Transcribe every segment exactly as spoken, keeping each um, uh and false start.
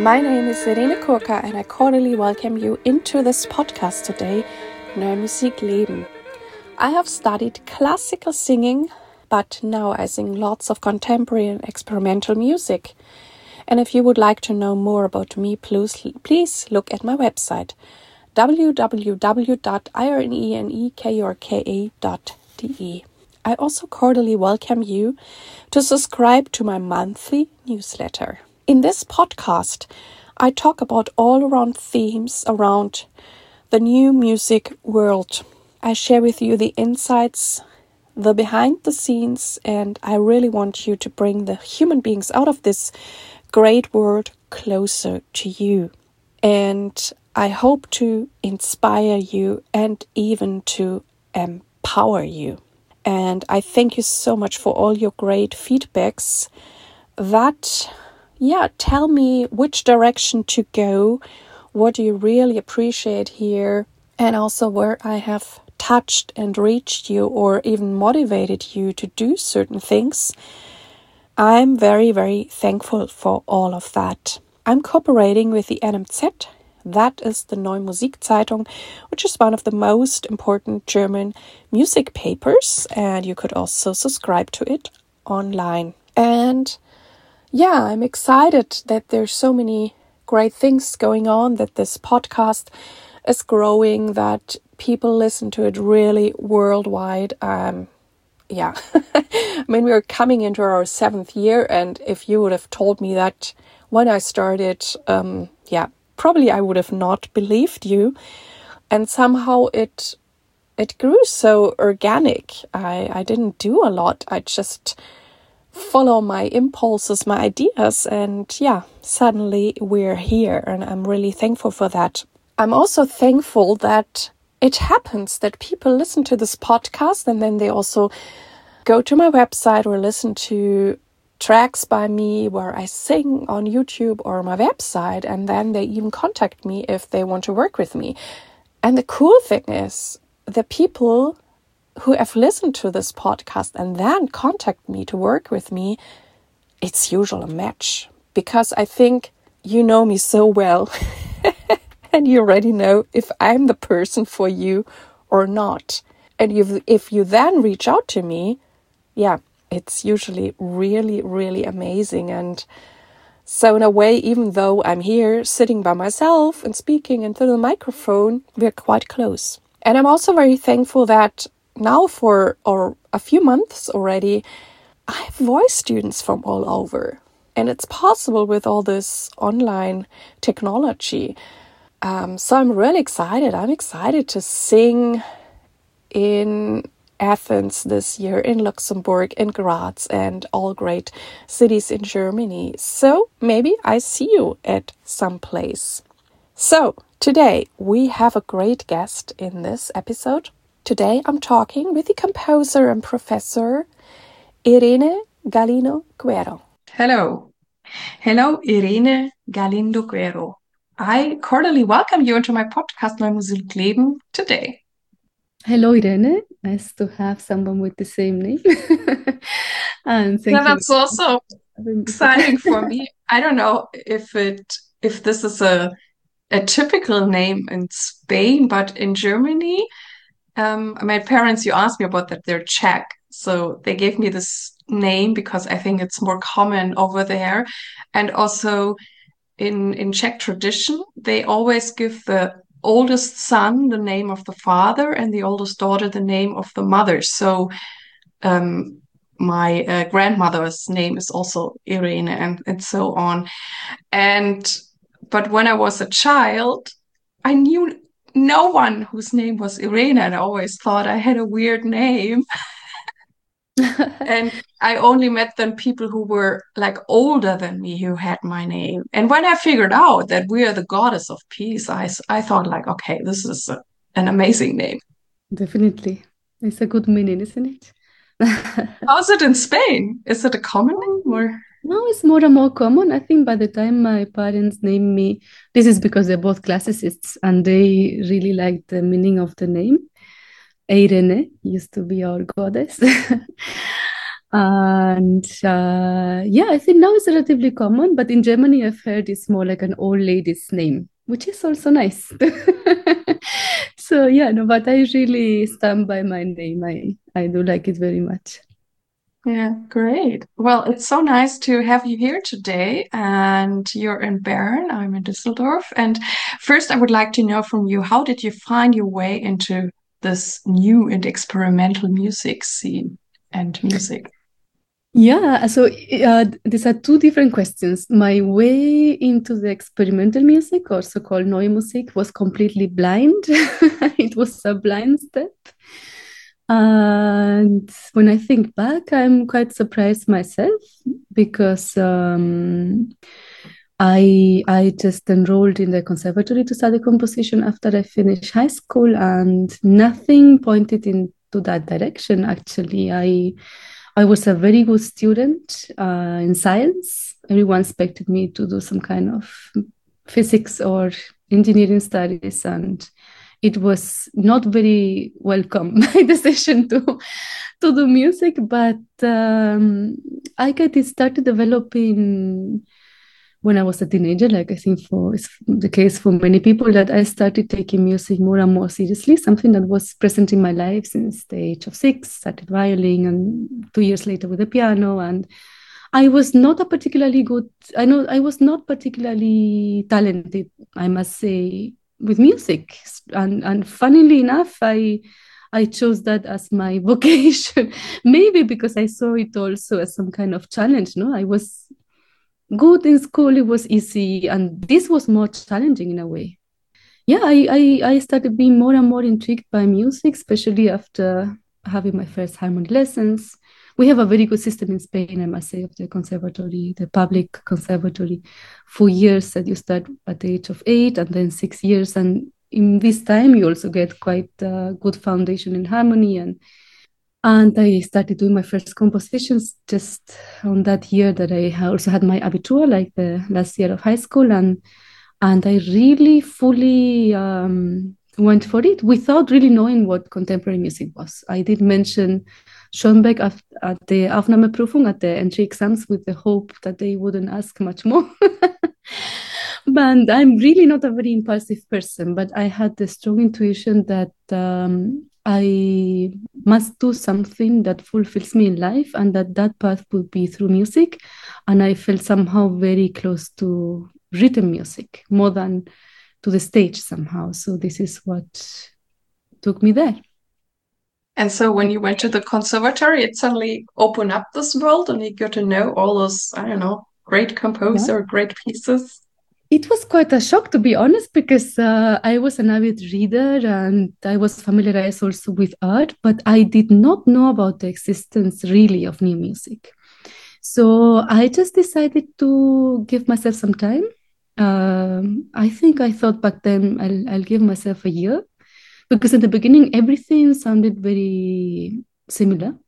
My name is Irene Kurka and I cordially welcome you into this podcast today, Neue Musik Leben. I have studied classical singing, but now I sing lots of contemporary and experimental music. And if you would like to know more about me, please, please look at my website, w w w dot irenekurka dot d e. I also cordially welcome you to subscribe to my monthly newsletter. In this podcast, I talk about all-around themes around the new music world. I share with you the insights, the behind the scenes, and I really want you to bring the human beings out of this great world closer to you. And I hope to inspire you and even to empower you. And I thank you so much for all your great feedbacks that, yeah, tell me which direction to go, what you really appreciate here, and also where I have touched and reached you or even motivated you to do certain things. I'm very, very thankful for all of that. I'm cooperating with the N M Z. That is the Neue Musik Zeitung, which is one of the most important German music papers, and you could also subscribe to it online. And yeah, I'm excited that there's so many great things going on, that this podcast is growing, that people listen to it really worldwide. Um, yeah, I mean, we're coming into our seventh year, and if you would have told me that when I started, um, yeah, probably I would have not believed you. And somehow it it grew so organic. I, I didn't do a lot. I just follow my impulses, my ideas, and yeah, suddenly we're here, and I'm really thankful for that. I'm also thankful that it happens that people listen to this podcast and then they also go to my website or listen to tracks by me where I sing on YouTube or my website, and then they even contact me if they want to work with me. And the cool thing is, the people who have listened to this podcast and then contact me to work with me, it's usually a match, because I think you know me so well and you already know if I'm the person for you or not. And if, if you then reach out to me, yeah, it's usually really, really amazing. And so in a way, even though I'm here sitting by myself and speaking into the microphone, we're quite close. And I'm also very thankful that now for or a few months already, I have voice students from all over. And it's possible with all this online technology. Um, so I'm really excited. I'm excited to sing in Athens this year, in Luxembourg, in Graz, and all great cities in Germany. So maybe I see you at some place. So today we have a great guest in this episode. Today I'm talking with the composer and professor Irene Galindo-Guerro. Hello. Hello, Irene Galindo-Guerro. I cordially welcome you into my podcast, Neue Musik Leben, today. Hello, Irene. Nice to have someone with the same name. And thank Yeah, you. that's also exciting for me. I don't know if it if this is a a typical name in Spain, but in Germany, um, my parents, you asked me about that, they're Czech. So they gave me this name because I think it's more common over there. And also in in Czech tradition, they always give the oldest son the name of the father and the oldest daughter the name of the mother. So um, my uh, grandmother's name is also Irene, and, and so on. And but when I was a child, I knew no one whose name was Irene, and I always thought I had a weird name. And I only met then people who were like older than me who had my name. And when I figured out that we are the goddess of peace, I, I thought like, okay, this is a, an amazing name. Definitely. It's a good meaning, isn't it? How's it in Spain? Is it a common name or? No, it's more and more common. I think by the time my parents named me, this is because they're both classicists and they really liked the meaning of the name. Irene used to be our goddess. And uh, yeah, I think now it's relatively common, but in Germany, I've heard it's more like an old lady's name, which is also nice. So yeah, no, but I really stand by my name. I, I do like it very much. Yeah, great. Well, it's so nice to have you here today. And you're in Bern, I'm in Düsseldorf. And first, I would like to know from you, how did you find your way into this new and experimental music scene and music? Yeah, so uh, these are two different questions. My way into the experimental music, also called Neue Musik, was completely blind. It was a blind step. And when I think back, I'm quite surprised myself because um, I I just enrolled in the conservatory to study composition after I finished high school, and nothing pointed into that direction. Actually, I I was a very good student uh, in science. Everyone expected me to do some kind of physics or engineering studies, and it was not very welcome my decision to to do music. But um, I got it started developing when I was a teenager. Like I think for it's the case for many people, that I started taking music more and more seriously, something that was present in my life since the age of six. Started violin, and two years later with the piano. And I was not a particularly good. I know I was not particularly talented, I must say, with music. And and funnily enough, I I chose that as my vocation. Maybe because I saw it also as some kind of challenge. No, I was good in school, it was easy, and this was more challenging in a way. Yeah, I, I, I started being more and more intrigued by music, especially after having my first harmony lessons. We have a very good system in Spain, I must say, of the conservatory, the public conservatory. Four years that you start at the age of eight, and then six years. And in this time, you also get quite a good foundation in harmony. And and I started doing my first compositions just on that year that I also had my Abitur, like the last year of high school. And and I really fully um, went for it without really knowing what contemporary music was. I did mention Schoenberg at, at the Aufnahmeprüfung, at the entry exams, with the hope that they wouldn't ask much more. But I'm really not a very impulsive person, but I had the strong intuition that um, I must do something that fulfills me in life, and that that path would be through music. And I felt somehow very close to written music more than to the stage somehow. So this is what took me there. And so when you went to the conservatory, it suddenly opened up this world and you got to know all those, I don't know, great composer, Yeah. great pieces. It was quite a shock, to be honest, because uh, I was an avid reader and I was familiarized also with art, but I did not know about the existence really of new music. So I just decided to give myself some time. Um, I think I thought back then I'll, I'll give myself a year, because in the beginning everything sounded very similar.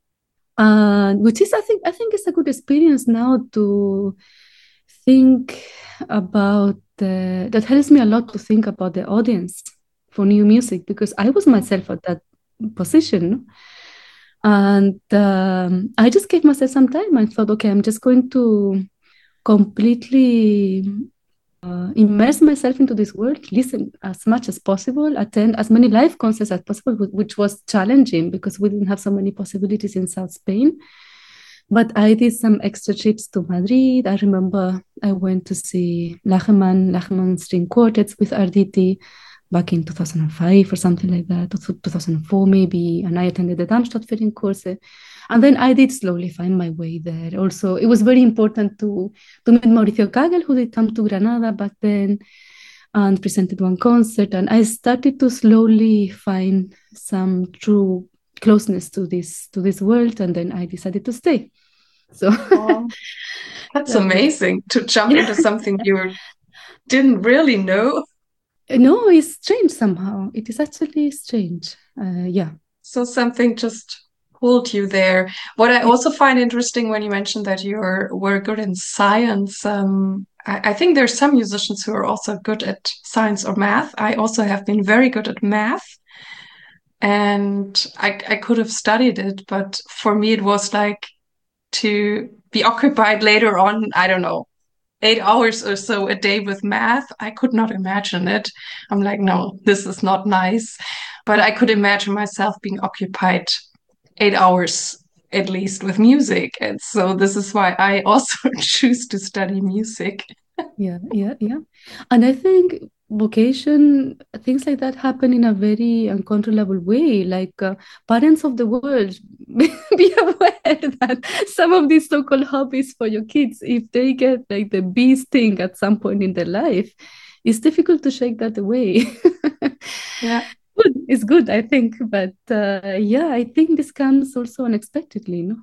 Uh, which is, I think, I think it's a good experience now to think about the, that helps me a lot to think about the audience for new music, because I was myself at that position. And um, I just gave myself some time. I thought, okay, I'm just going to completely uh, immerse myself into this world, listen as much as possible, attend as many live concerts as possible, which was challenging because we didn't have so many possibilities in South Spain. But I did some extra trips to Madrid. I remember I went to see Lachemann, Lachemann String Quartets with Arditi back in two thousand five or something like that, two thousand four maybe, and I attended the Darmstadt Ferienkurse. And then I did slowly find my way there. Also, it was very important to, to meet Mauricio Kagel, who did come to Granada back then and presented one concert. And I started to slowly find some true closeness to this to this world, and then I decided to stay. So oh, that's that amazing was... to jump yeah. into something you didn't really know. No, it's strange somehow. It is actually strange. Uh, yeah. So something just pulled you there. What I also find interesting when you mentioned that you were good in science, um, I, I think there's some musicians who are also good at science or math. I also have been very good at math. And I, I could have studied it, but for me, it was like to be occupied later on, I don't know, eight hours or so a day with math. I could not imagine it. I'm like, no, this is not nice. But I could imagine myself being occupied eight hours at least with music. And so this is why I also choose to study music. Yeah, yeah, yeah. And I think vocation, things like that happen in a very uncontrollable way. Like uh, parents of the world, be aware that some of these so-called hobbies for your kids, if they get like the bee sting at some point in their life, it's difficult to shake that away. Yeah. Good. It's good, I think. But uh, yeah, I think this comes also unexpectedly, no?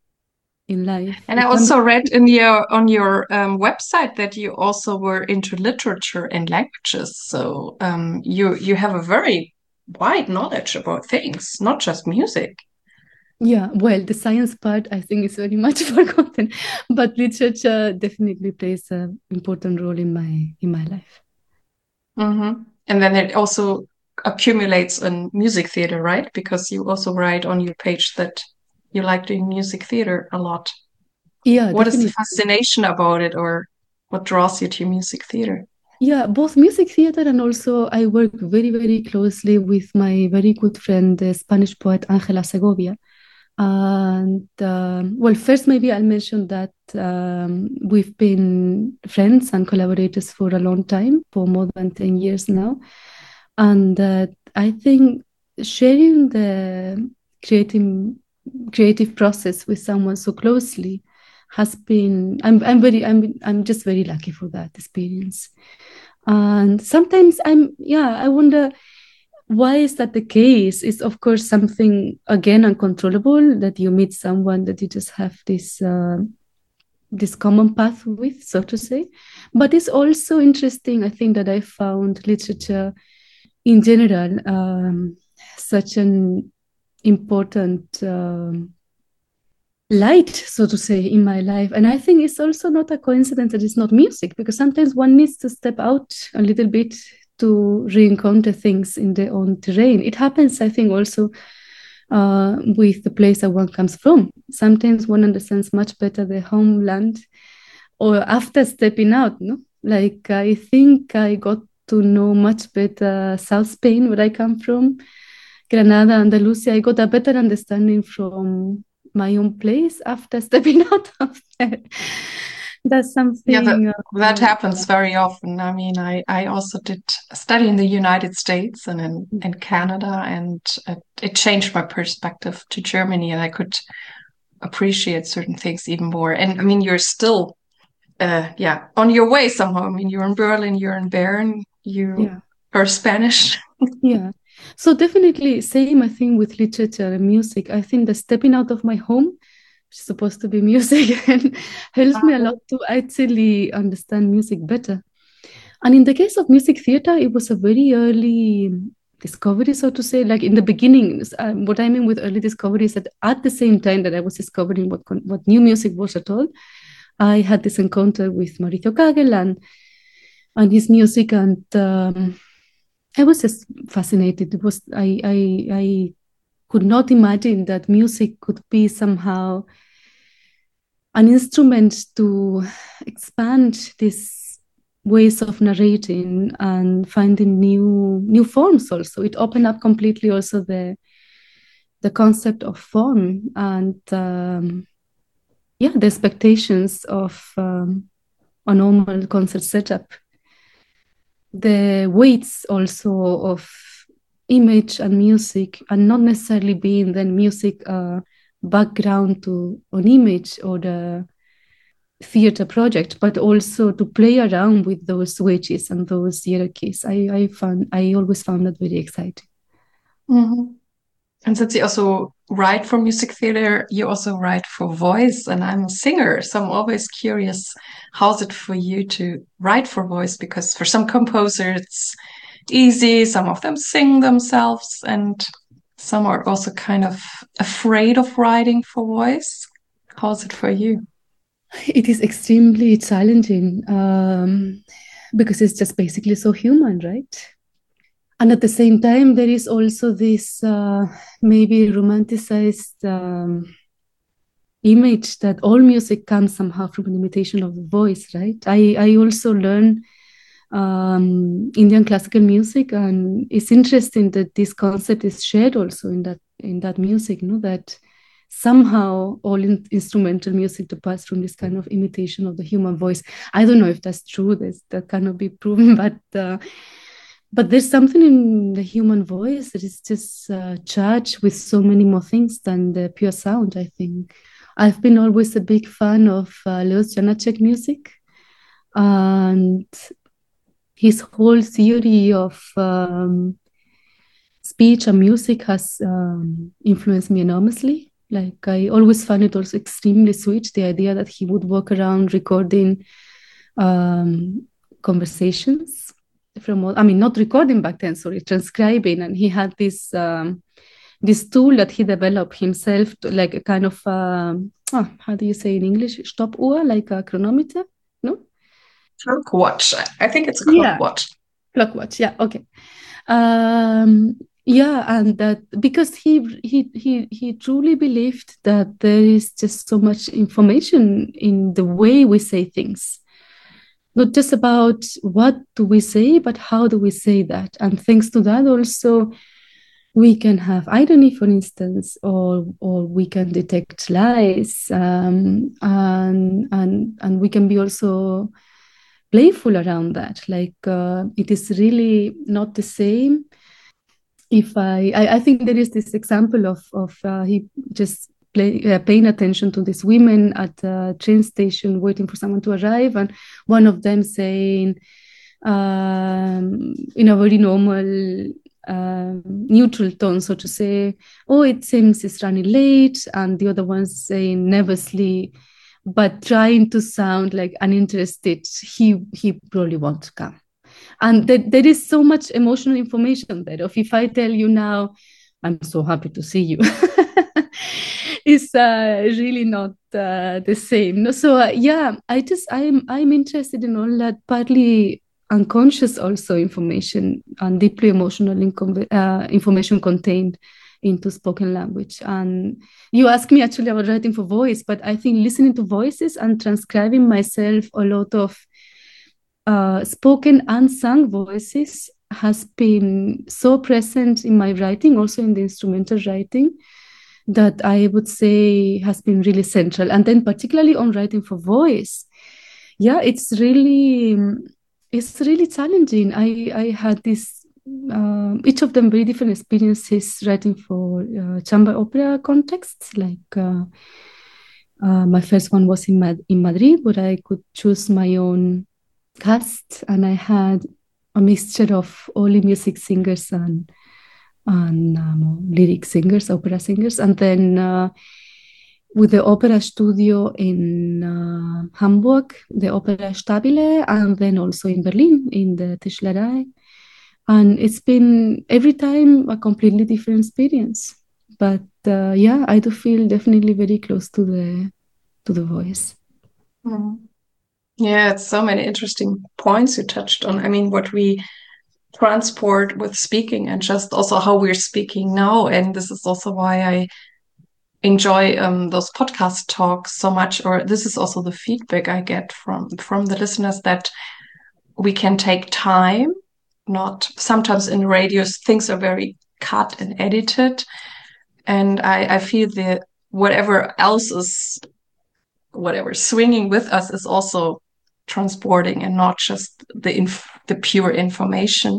In life. And I It comes. also read in your on your um, website that you also were into literature and languages. So um, you you have a very wide knowledge about things, not just music. Yeah, well, the science part I think is very much forgotten, but literature definitely plays an important role in my in my life. Mm-hmm. And then it also accumulates in music theater, right? Because you also write on your page that you like doing music theater a lot. Yeah, What is the definitely. fascination about it, or what draws you to music theater? Yeah, both music theater and also I work very, very closely with my very good friend, the Spanish poet Angela Segovia. And um, well, first, maybe I'll mention that um, we've been friends and collaborators for a long time, for more than ten years now. And uh, I think sharing the creative, creative process with someone so closely has been, I'm, I'm very, I'm, I'm just very lucky for that experience. And sometimes I'm, yeah, I wonder, why is that the case? It's of course something again uncontrollable, that you meet someone that you just have this uh, this common path with, so to say. But it's also interesting, I think, that I found literature in general um, such an important um, light, so to say, in my life. And I think it's also not a coincidence that it's not music, because sometimes one needs to step out a little bit to re-encounter things in their own terrain. It happens, I think, also uh, with the place that one comes from. Sometimes one understands much better the homeland or after stepping out, no? Like, I think I got to know much better South Spain, where I come from, Granada, Andalusia. I got a better understanding from my own place after stepping out of there. That's something. Yeah, that, uh, that happens very often. I mean, I, I also did study in the United States and in, in Canada, and it, it changed my perspective to Germany, and I could appreciate certain things even more. And I mean, you're still, uh, yeah, on your way somehow. I mean, you're in Berlin, you're in Bern, you yeah. are Spanish. Yeah. So definitely same, I think, with literature and music. I think the stepping out of my home, which is supposed to be music, and helps me a lot to actually understand music better. And in the case of music theater, it was a very early discovery, so to say. Like in the beginning, um, what I mean with early discovery is that at the same time that I was discovering what what new music was at all, I had this encounter with Mauricio Kagel and and his music, and um, I was just fascinated. It was I I I could not imagine that music could be somehow an instrument to expand these ways of narrating and finding new new forms. Also, it opened up completely also the the concept of form and um, yeah, the expectations of um, a normal concert setup. The weights also of image and music, and not necessarily being then music uh, background to an image or the theater project, but also to play around with those wedges and those hierarchies. I, I found I always found that very exciting. Mm-hmm. And since you also write for music theater, you also write for voice, and I'm a singer, so I'm always curious, how's it for you to write for voice? Because for some composers, it's easy, some of them sing themselves, and some are also kind of afraid of writing for voice. How's it for you? It is extremely challenging um, because it's just basically so human, right? And at the same time, there is also this uh, maybe romanticized um, image that all music comes somehow from an imitation of the voice, right? I, I also learn um, Indian classical music, and it's interesting that this concept is shared also in that in that music, you know, that somehow all in, instrumental music departs from this kind of imitation of the human voice. I don't know if that's true. This, that cannot be proven, but uh, but there's something in the human voice that is just uh, charged with so many more things than the pure sound, I think. I've been always a big fan of uh, Leos Janáček music, and his whole theory of um, speech and music has um, influenced me enormously. Like, I always found it also extremely sweet, the idea that he would walk around recording um, conversations from all, I mean, not recording back then, sorry, transcribing. And he had this um, this tool that he developed himself, to, like a kind of, um, oh, how do you say in English? Stoppuhr, like a chronometer, no? Clock watch. I think it's a clock Yeah. watch. Clock watch, yeah, okay. Um, yeah, and that because he he he he truly believed that there is just so much information in the way we say things, not just about what do we say, but how do we say that. And thanks to that, also we can have irony, for instance, or or we can detect lies, um, and and and we can be also playful around that. Like uh, it is really not the same if I, I, I think there is this example of of uh, he just play, uh, paying attention to these women at a train station waiting for someone to arrive, and one of them saying um, in a very normal um, neutral tone, so to say, oh, it seems it's running late, and the other one saying nervously, but trying to sound like uninterested, he he probably won't come. And there, there is so much emotional information there. Of if I tell you now, I'm so happy to see you, it's uh, really not uh, the same. No, so uh, yeah, I just I'm I'm interested in all that partly unconscious also information and deeply emotional incom- uh, information contained into spoken language. And you asked me actually about writing for voice, but I think listening to voices and transcribing myself a lot of uh, spoken and sung voices has been so present in my writing, also in the instrumental writing, that I would say has been really central. And then particularly on writing for voice, yeah, it's really it's really challenging. I I had this uh, each of them very different experiences writing for uh, chamber opera contexts. Like uh, uh, my first one was in Mad- in Madrid, where I could choose my own cast, and I had a mixture of only music singers and and um, lyric singers, opera singers, and then uh, with the opera studio in uh, Hamburg, the Opera Stabile, and then also in Berlin in the Tischlerei. And it's been every time a completely different experience. But uh, yeah, I do feel definitely very close to the to the voice. Mm. Yeah, it's so many interesting points you touched on. I mean, what we transport with speaking and just also how we're speaking now. And this is also why I enjoy um, those podcast talks so much, or this is also the feedback I get from from the listeners, that we can take time. Not sometimes in radios things are very cut and edited, and I, I feel that whatever else is whatever swinging with us is also transporting and not just the inf- the pure information.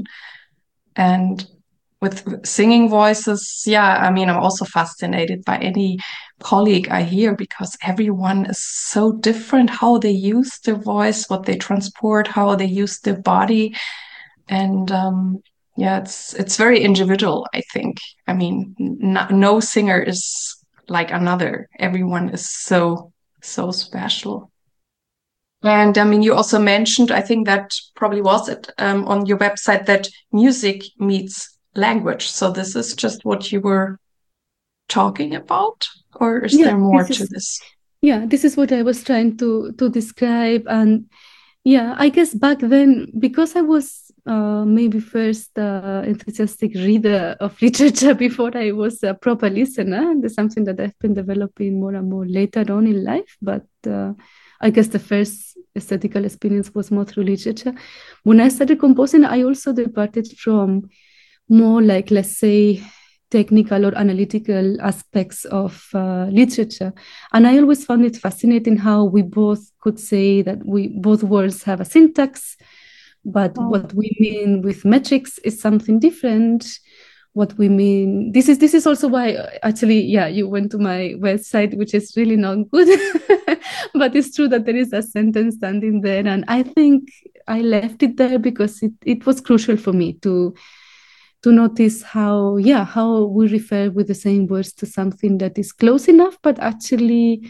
And with singing voices, yeah, I mean, I'm also fascinated by any colleague I hear, because everyone is so different, how they use their voice, what they transport, how they use their body. And um, yeah, it's it's very individual, I think. I mean, no, no singer is like another. Everyone is so, so special. And I mean, you also mentioned, I think that probably was it um, on your website, that music meets language. So this is just what you were talking about, or is Yeah, there more this to is this? yeah, this is what I was trying to to describe. And yeah, I guess back then, because I was uh, maybe first uh, enthusiastic reader of literature before I was a proper listener. And it's something that I've been developing more and more later on in life. But uh, I guess the first aesthetical experience was more through literature. When I started composing, I also departed from more like, let's say, technical or analytical aspects of uh, literature. And I always found it fascinating how we both could say that we both words have a syntax, but oh. what we mean with metrics is something different. What we mean, this is this is also why actually, yeah, you went to my website, which is really not good, but it's true that there is a sentence standing there, and I think I left it there because it, it was crucial for me to to notice how, yeah, how we refer with the same words to something that is close enough, but actually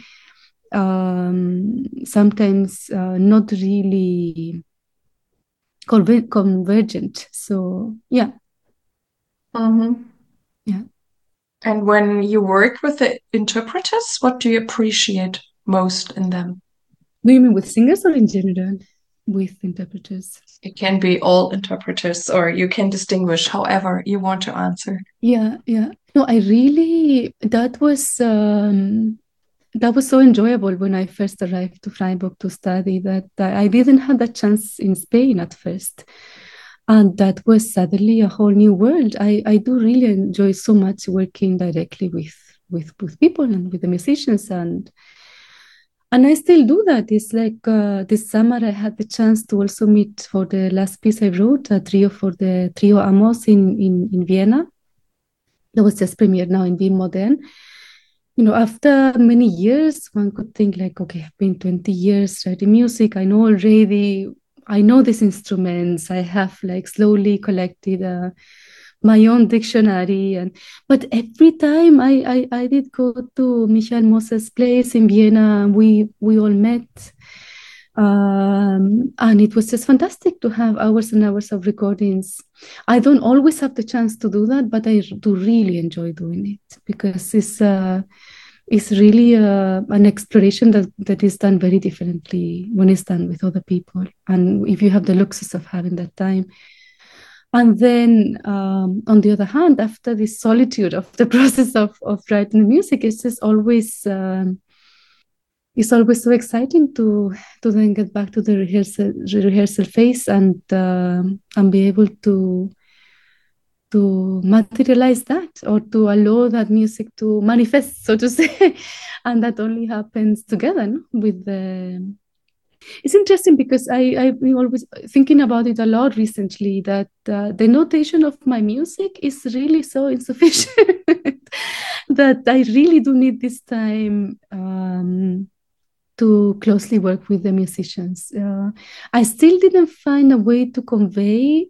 um, sometimes uh, not really conver- convergent. So, yeah. Mm-hmm. Yeah. And when you work with the interpreters, what do you appreciate most in them? Do you mean with singers or in general with interpreters? It can be all interpreters, or you can distinguish however you want to answer. Yeah, yeah. No, I really, that was um, that was so enjoyable when I first arrived to Freiburg to study that I didn't have that chance in Spain at first. And that was suddenly a whole new world. I, I do really enjoy so much working directly with, with, with people and with the musicians. And and I still do that. It's like uh, this summer I had the chance to also meet for the last piece I wrote, a trio for the Trio Amos in, in, in Vienna. That was just premiered now in Wien Modern. You know, after many years, one could think like, okay, I've been twenty years writing music. I know already, I know these instruments. I have like slowly collected uh, my own dictionary. And but every time I, I, I did go to Michael Moser's place in Vienna, we, we all met. Um, and it was just fantastic to have hours and hours of recordings. I don't always have the chance to do that, but I do really enjoy doing it because it's uh, it's really uh, an exploration that, that is done very differently when it's done with other people. And if you have the luxury of having that time. And then, um, on the other hand, after the solitude of the process of, of writing the music, it's just always... Um, it's always so exciting to to then get back to the rehearsal rehearsal phase and uh, and be able to to materialize that or to allow that music to manifest, so to say, and that only happens together, no? With the. It's interesting because I I've been always thinking about it a lot recently that uh, the notation of my music is really so insufficient that I really do need this time. Um, to closely work with the musicians. Uh, I still didn't find a way to convey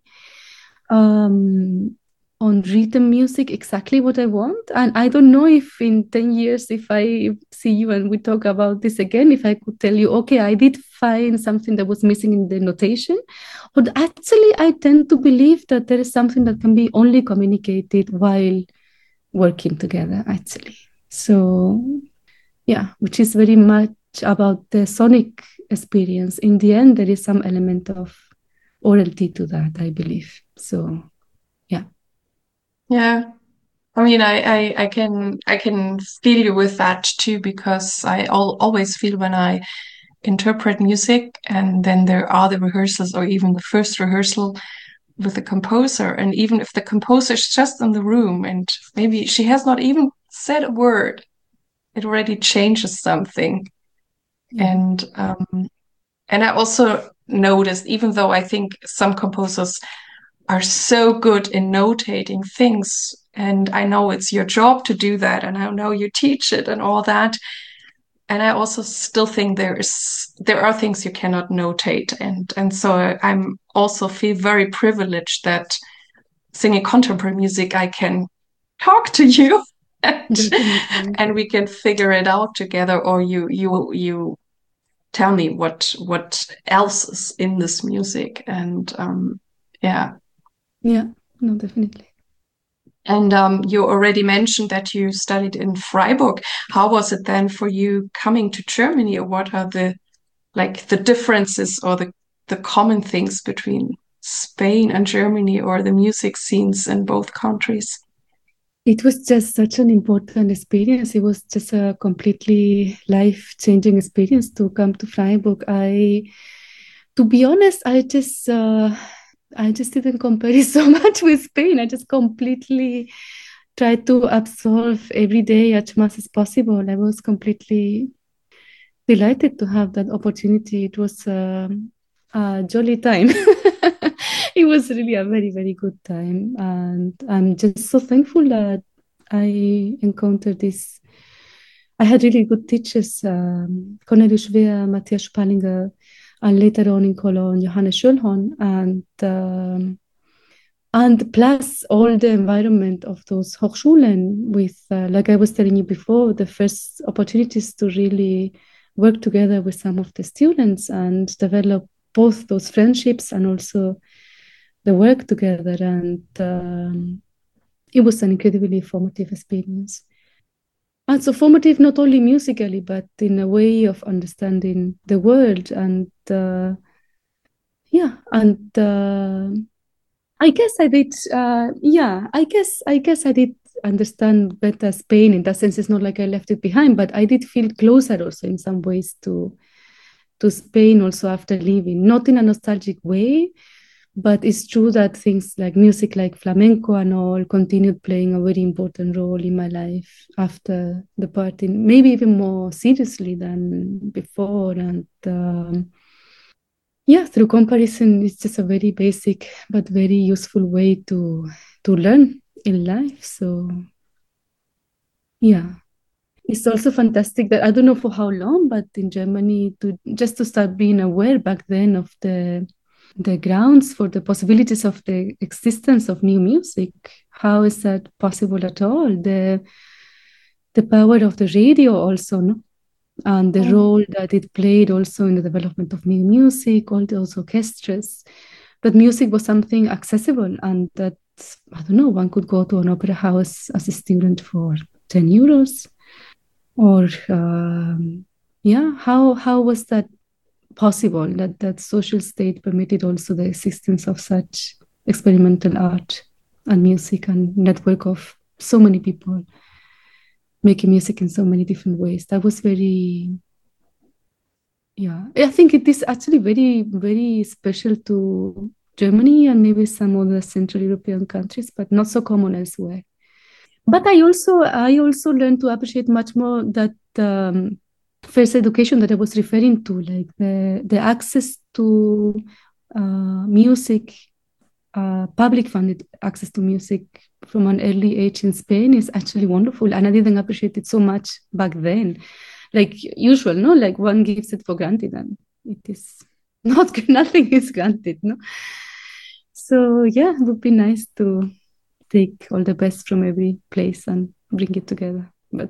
um, on rhythm music exactly what I want. And I don't know if in ten years, if I see you and we talk about this again, if I could tell you, okay, I did find something that was missing in the notation. But actually, I tend to believe that there is something that can be only communicated while working together, actually. So, yeah, which is very much about the sonic experience. In the end, there is some element of orality to that, I believe. So, yeah. Yeah. I mean, I, I, I can I can feel you with that too, because I al always feel when I interpret music and then there are the rehearsals or even the first rehearsal with the composer, and even if the composer is just in the room and maybe she has not even said a word, it already changes something. Yeah. And um, and I also noticed, even though I think some composers are so good in notating things, and I know it's your job to do that, and I know you teach it and all that, and I also still think there is there are things you cannot notate, and and so I'm also feel very privileged that singing contemporary music I can talk to you and, and we can figure it out together, or you you you tell me what what else is in this music. And um yeah yeah no definitely. And um you already mentioned that you studied in Freiburg. How was it then for you coming to Germany, or what are the like the differences or the the common things between Spain and Germany or the music scenes in both countries? It was just such an important experience. It was just a completely life-changing experience to come to Freiburg. I, to be honest, I just, uh, I just didn't compare it so much with Spain. I just completely tried to absorb every day as much as possible. I was completely delighted to have that opportunity. It was um, a jolly time. It was really a very, very good time. And I'm just so thankful that I encountered this. I had really good teachers, um, Cornelius Wehr, Matthias Spallinger, and later on in Cologne, Johannes Schönhorn. And um, and plus all the environment of those Hochschulen with, uh, like I was telling you before, the first opportunities to really work together with some of the students and develop both those friendships and also the work together. And um, it was an incredibly formative experience. And so formative not only musically, but in a way of understanding the world. And uh, yeah, and uh, I guess I did, uh, yeah, I guess I guess I did understand better Spain in that sense. It's not like I left it behind, but I did feel closer also in some ways to to Spain also after leaving, not in a nostalgic way, but it's true that things like music like flamenco and all continued playing a very important role in my life after the party, maybe even more seriously than before. And um, yeah, through comparison, it's just a very basic but very useful way to to learn in life. So yeah, it's also fantastic that I don't know for how long, but in Germany, to just to start being aware back then of the the grounds for the possibilities of the existence of new music. How is that possible at all? The the power of the radio also, no? And the Mm. role that it played also in the development of new music, all those orchestras. That music was something accessible and that, I don't know, one could go to an opera house as a student for ten euros. Or, um, yeah, how, how was that possible that that social state permitted also the existence of such experimental art and music and network of so many people making music in so many different ways? That was very, yeah, I think it is actually very, very special to Germany and maybe some other Central European countries, but not so common elsewhere. But I also I also learned to appreciate much more that um, first education that I was referring to, like the the access to uh, music, uh, public funded access to music from an early age in Spain is actually wonderful, and I didn't appreciate it so much back then. Like usual, no, like one gives it for granted, and it is not nothing is granted, no. So yeah, it would be nice to take all the best from every place and bring it together, but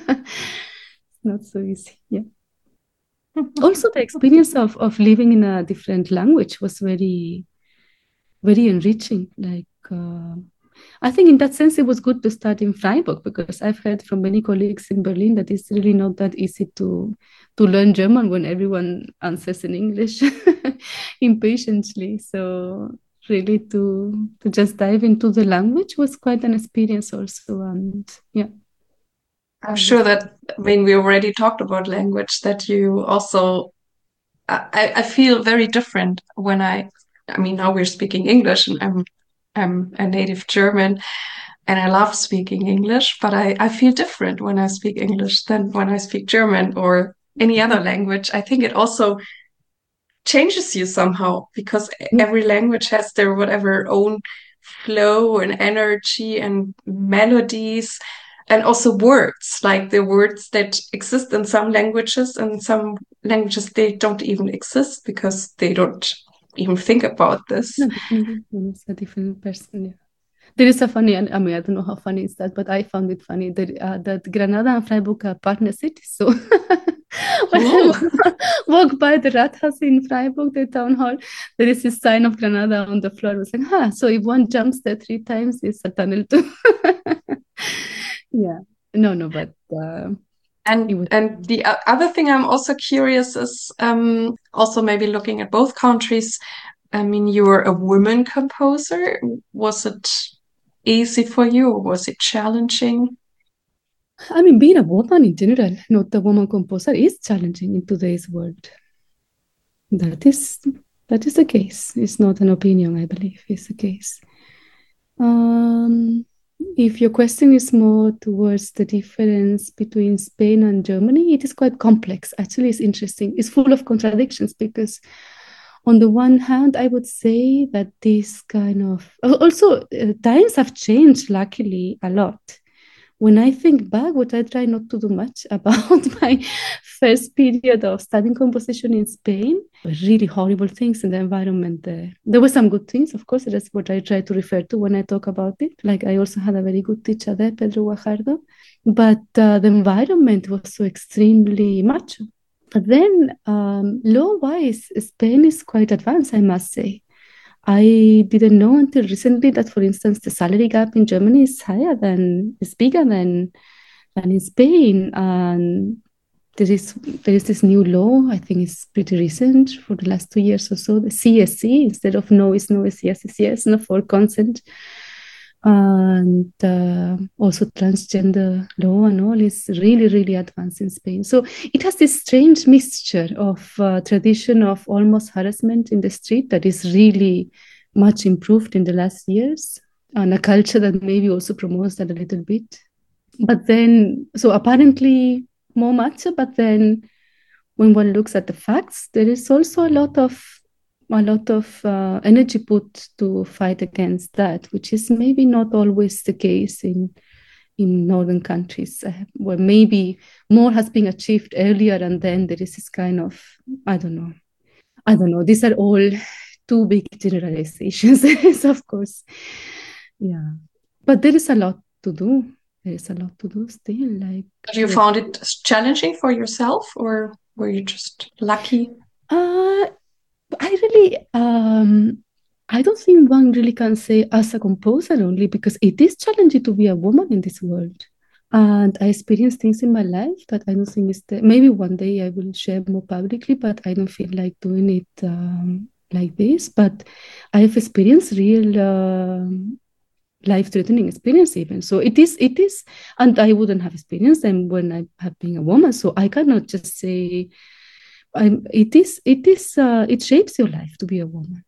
it's not so easy. Yeah. Also, the experience of of living in a different language was very, very enriching. Like, uh, I think in that sense, it was good to start in Freiburg because I've heard from many colleagues in Berlin that it's really not that easy to to learn German when everyone answers in English impatiently. So really to to just dive into the language was quite an experience also. And yeah. I'm sure that when we already talked about language, that you also, I, I feel very different when I, I mean, now we're speaking English and I'm, I'm a native German and I love speaking English, but I, I feel different when I speak English than when I speak German or any other language. I think it also changes you somehow because Yeah. every language has their whatever own flow and energy and melodies and also words, like the words that exist in some languages and some languages they don't even exist because they don't even think about this. No, definitely. One is a different person. Yeah. There is a funny, and I mean, I don't know how funny is that, but I found it funny that uh, that Granada and Freiburg are partner cities. So when I Cool. walk by the Rathaus in Freiburg, the town hall, there is this sign of Granada on the floor. I was like, huh, so if one jumps there three times, it's a tunnel too. Yeah. No, no, but uh, it And was. and the o- other thing I'm also curious is um, also maybe looking at both countries. I mean, you were a woman composer. Was it easy for you, or was it challenging? I mean, being a woman in general, not a woman composer, is challenging in today's world. That is that is the case. It's not an opinion, I believe. It's the case. Um, if your question is more towards the difference between Spain and Germany, it is quite complex. Actually, it's interesting. It's full of contradictions because, on the one hand, I would say that this kind of also uh, times have changed, luckily, a lot. When I think back, what I try not to do much about my first period of studying composition in Spain, really horrible things in the environment there. There were some good things, of course. That's what I try to refer to when I talk about it. Like I also had a very good teacher there, Pedro Guajardo. But uh, the environment was so extremely macho. But then, um, law-wise, Spain is quite advanced, I must say. I didn't know until recently that, for instance, the salary gap in Germany is higher than, is bigger than, than in Spain. And there is there is this new law, I think it's pretty recent, for the last two years or so, the C S C, instead of no is no, is yes is yes, no, for consent. And uh, also transgender law and all is really, really advanced in Spain. So it has this strange mixture of uh, tradition of almost harassment in the street that is really much improved in the last years, and a culture that maybe also promotes that a little bit. But then, so apparently more macho, but then when one looks at the facts, there is also a lot of a lot of uh, energy put to fight against that, which is maybe not always the case in in northern countries, uh, where maybe more has been achieved earlier, and then there is this kind of, I don't know, I don't know. These are all too big generalizations, of course. Yeah, but there is a lot to do. There is a lot to do still. Like, Have you found it challenging for yourself, or were you just lucky? Uh, I really, um, I don't think one really can say as a composer only, because it is challenging to be a woman in this world. And I experienced things in my life that I don't think is the, maybe one day I will share more publicly, but I don't feel like doing it um, like this. But I have experienced real um life-threatening experience even. So it is, it is, and I wouldn't have experienced them when I have been a woman. So I cannot just say, I'm, it is, it is, uh, it shapes your life to be a woman.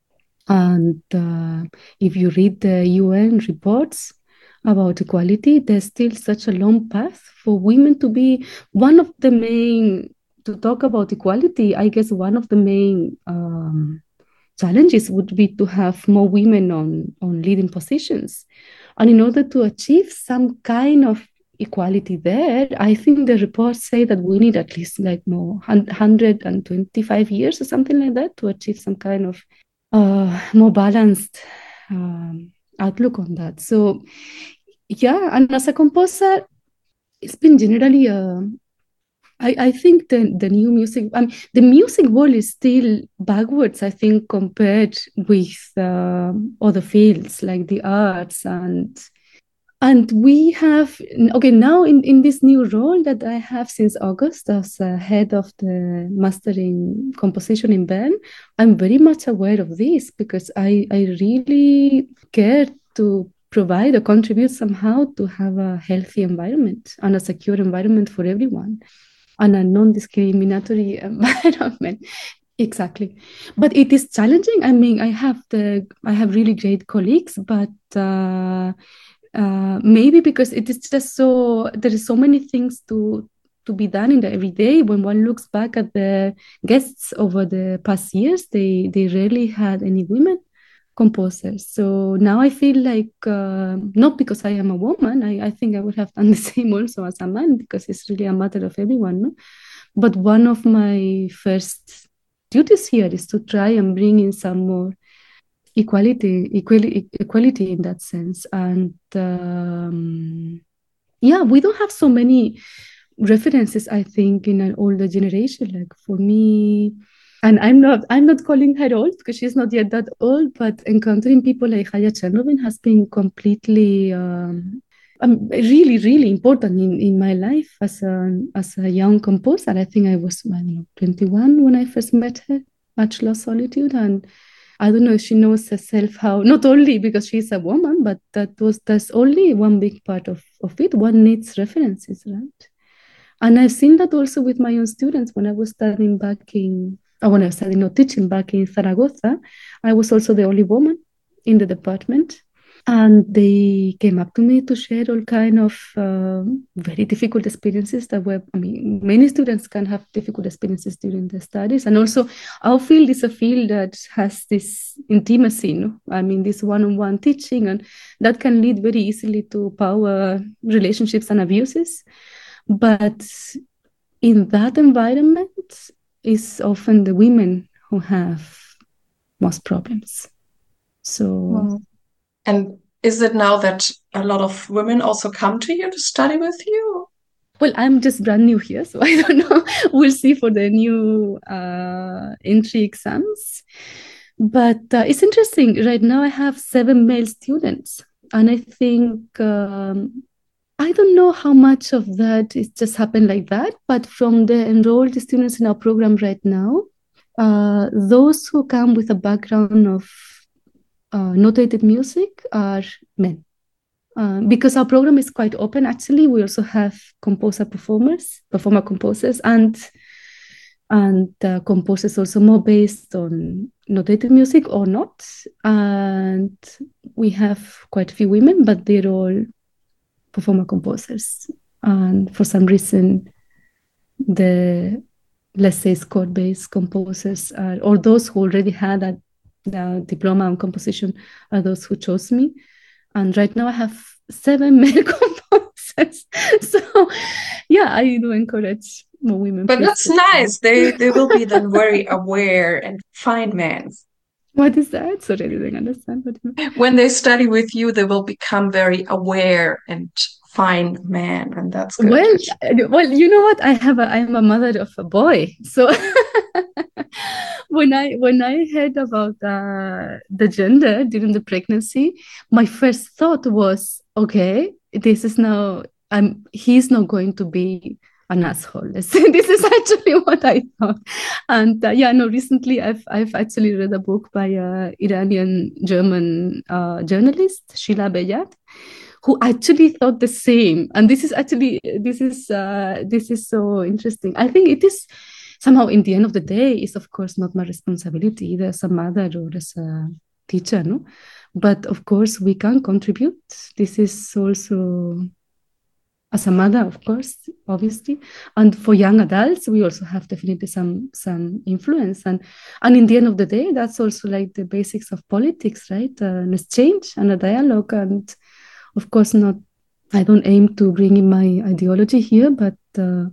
And uh, if you read the U N reports about equality, there's still such a long path for women to be one of the main, to talk about equality. I guess one of the main um, challenges would be to have more women on, on leading positions. And in order to achieve some kind of equality there, I think the reports say that we need at least like more one hundred twenty-five years or something like that to achieve some kind of uh, more balanced um, outlook on that. So yeah, and as a composer, it's been generally a I, I think the, the new music, I mean, the music world is still backwards, I think, compared with uh, other fields like the arts. And and we have, okay, now in, in this new role that I have since August as uh, head of the mastering composition in Bern, I'm very much aware of this because I, I really care to provide or contribute somehow to have a healthy environment and a secure environment for everyone, and a non-discriminatory environment. Exactly. But it is challenging. I mean, I have the I have really great colleagues, but uh, uh, maybe because it is just so, there is so many things to to be done in the everyday. When one looks back at the guests over the past years, they they rarely had any women composers. So now I feel like, uh, not because I am a woman, I, I think I would have done the same also as a man, because it's really a matter of everyone. No? But one of my first duties here is to try and bring in some more equality, equality, equality in that sense. And um, yeah, we don't have so many references, I think, in an older generation. Like for me, and I'm not I'm not calling her old because she's not yet that old, but encountering people like Haya Chernovin has been completely um, um, really, really important in, in my life as a as a young composer. I think I was, I don't know, twenty-one when I first met her at La Solitude, and I don't know if she knows herself how, not only because she's a woman, but that was that's only one big part of, of it. One needs references, right? And I've seen that also with my own students when I was studying back in, or when I was studying or teaching back in Zaragoza. I was also the only woman in the department. And they came up to me to share all kind of uh, very difficult experiences that were, I mean, many students can have difficult experiences during their studies. And also our field is a field that has this intimacy, no? I mean, this one-on-one teaching, and that can lead very easily to power relationships and abuses. But in that environment, it's often the women who have most problems. So... Mm. And is it now that a lot of women also come to you to study with you? Well, I'm just brand new here, so I don't know. We'll see for the new uh, entry exams. But uh, it's interesting. Right now, I have seven male students. And I think, um, I don't know how much of that is just happened like that. But from the enrolled students in our program right now, uh, those who come with a background of Uh, notated music are men. Uh, because our program is quite open, actually. We also have composer performers, performer composers, and and uh, composers also more based on notated music or not. And we have quite a few women, but they're all performer composers. And for some reason, the, let's say, score-based composers are, or those who already had a the diploma on composition are those who chose me. And right now I have seven male composers. So yeah, I do encourage more women. But that's nice. They they will be then very aware and fine men. What is that? Sorry, I didn't understand what you mean. When they study with you, they will become very aware and fine men, and that's good. Well, well, you know what? I have a I'm a mother of a boy. So when I when I heard about uh, the gender during the pregnancy, my first thought was, okay, this is now I'm he's not going to be an asshole. This is actually what I thought. And uh, yeah, no, recently I've I've actually read a book by a Iranian German uh, journalist, Sheila Beyat, who actually thought the same. And this is actually this is uh, this is so interesting. I think it is somehow, in the end of the day, is of course not my responsibility either as a mother or as a teacher, no. But of course we can contribute. This is also, as a mother, of course, obviously, and for young adults, we also have definitely some some influence. And and in the end of the day, that's also like the basics of politics, right? Uh, an exchange and a dialogue. And of course, not. I don't aim to bring in my ideology here, but uh,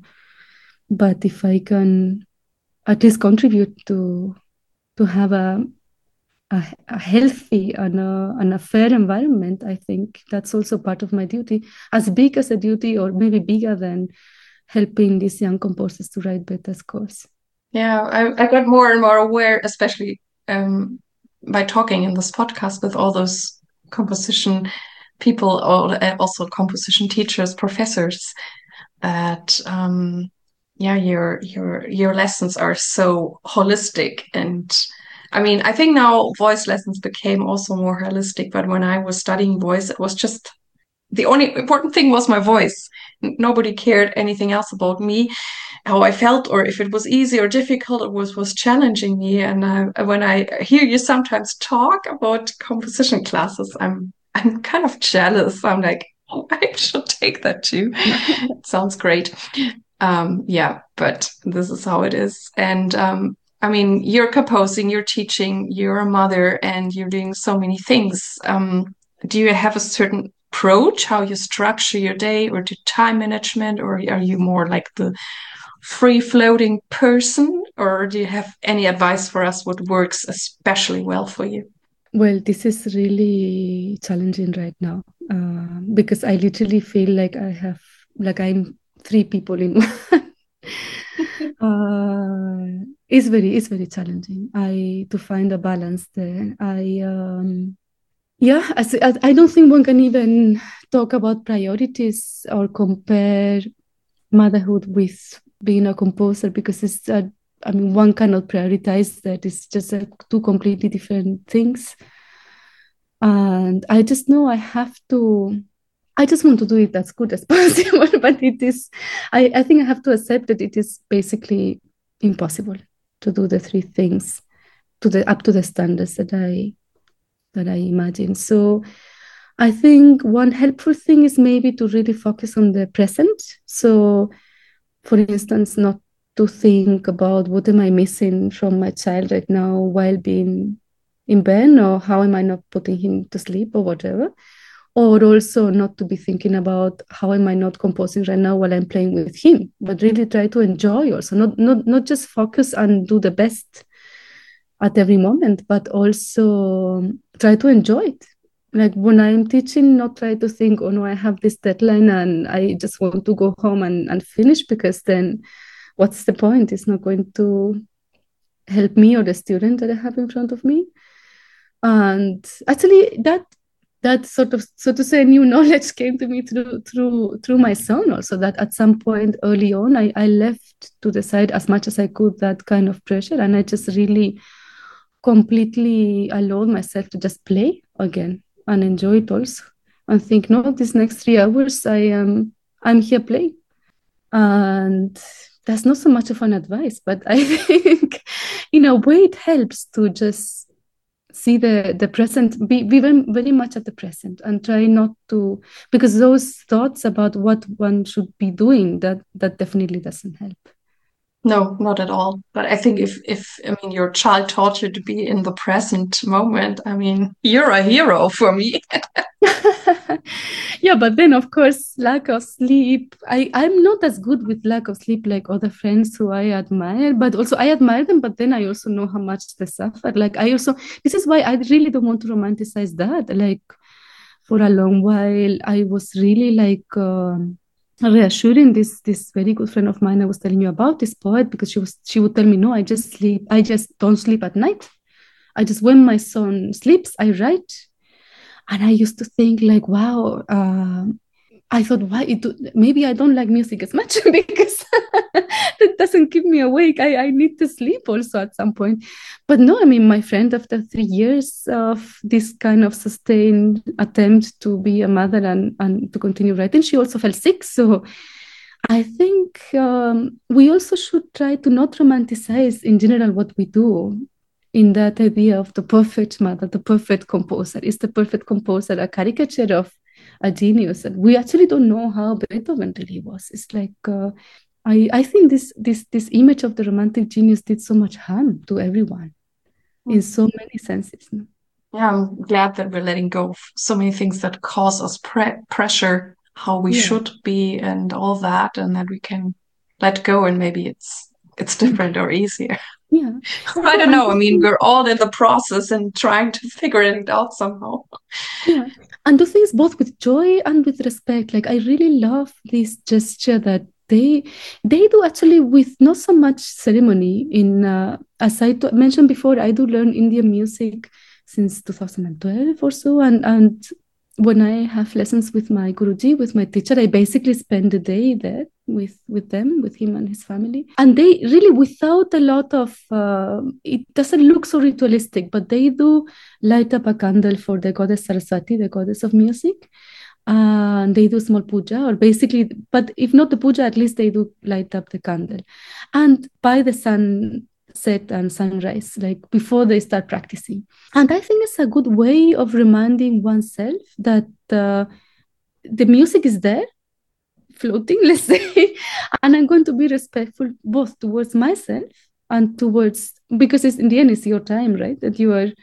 but if I can at least contribute to to have a a, a healthy and a, and a fair environment, I think that's also part of my duty, as big as a duty, or maybe bigger than helping these young composers to write better scores. Yeah, I, I got more and more aware, especially um, by talking in this podcast with all those composition people, or also composition teachers, professors, that um, yeah, your your your lessons are so holistic. And I mean, I think now voice lessons became also more holistic, but when I was studying voice, it was just the only important thing was my voice. Nobody cared anything else about me, how I felt, or if it was easy or difficult, or was was challenging me. And I, when I hear you sometimes talk about composition classes, I'm I'm kind of jealous. I'm like, oh, I should take that too. It sounds great. Um, yeah, but this is how it is. And um, I mean, you're composing, you're teaching, you're a mother, and you're doing so many things. Um, do you have a certain approach how you structure your day, or do time management, or are you more like the free floating person, or do you have any advice for us what works especially well for you? Well, this is really challenging right now uh, because I literally feel like I have like I'm three people in one. uh, it's very it's very challenging I to find a balance there. I um, Yeah, as, as, I don't think one can even talk about priorities or compare motherhood with being a composer, because it's a, I mean, one cannot prioritize that. It's just like two completely different things. And I just know I have to, I just want to do it as good as possible. But it is, I, I think I have to accept that it is basically impossible to do the three things to the up to the standards that I that I imagine. So I think one helpful thing is maybe to really focus on the present. So, for instance, not to think about what am I missing from my child right now while being in bed, or how am I not putting him to sleep or whatever. Or also not to be thinking about how am I not composing right now while I'm playing with him, but really try to enjoy also, not, not, not just focus and do the best at every moment, but also try to enjoy it. Like when I'm teaching, not try to think, oh no, I have this deadline and I just want to go home and, and finish, because then what's the point? It's not going to help me or the student that I have in front of me. And actually that that sort of, so to say, new knowledge came to me through through through my son also, that at some point early on, I, I left to the side as much as I could that kind of pressure, and I just really completely allowed myself to just play again and enjoy it also, and think, no, these next three hours I am I'm here playing. And that's not so much of an advice, but I think in a way it helps to just see the the present, be, be very, very much at the present, and try not to, because those thoughts about what one should be doing, that that definitely doesn't help. No, not at all. But I think if, if I mean, your child taught you to be in the present moment, I mean, you're a hero for me. Yeah, but then of course, lack of sleep. I, I'm not as good with lack of sleep like other friends who I admire, but also I admire them, but then I also know how much they suffer. Like I also, this is why I really don't want to romanticize that. Like for a long while, I was really like um, reassuring this this very good friend of mine I was telling you about, this poet, because she was she would tell me, no, I just sleep, I just don't sleep at night. I just, when my son sleeps, I write. And I used to think like, wow, uh, I thought, why it do, maybe I don't like music as much because that doesn't keep me awake. I, I need to sleep also at some point. But no, I mean, my friend, after three years of this kind of sustained attempt to be a mother and, and to continue writing, she also fell sick. So I think um, we also should try to not romanticize in general what we do, in that idea of the perfect mother, the perfect composer. Is the perfect composer a caricature of a genius? And we actually don't know how Beethoven really was. It's like, uh, I, I think this, this, this image of the romantic genius did so much harm to everyone in so many senses. No? Yeah, I'm glad that we're letting go of so many things that cause us pre pressure, how we Yeah. should be and all that, and that we can let go, and maybe it's it's different or easier. Yeah. I don't know. I mean, we're all in the process and trying to figure it out somehow. Yeah. And do things both with joy and with respect. Like I really love this gesture that they they do actually with not so much ceremony. In uh, as I t- mentioned before, I do learn Indian music since two thousand twelve or so, and and when I have lessons with my Guruji, with my teacher, I basically spend the day there with with them, with him and his family. And they really, without a lot of, uh, it doesn't look so ritualistic, but they do light up a candle for the goddess Saraswati, the goddess of music. Uh, and they do small puja, or basically, but if not the puja, at least they do light up the candle. And by the sunset and sunrise, like before they start practicing. And I think it's a good way of reminding oneself that uh, the music is there, floating, let's say, and I'm going to be respectful both towards myself and towards, because it's, in the end, it's your time, right, that you are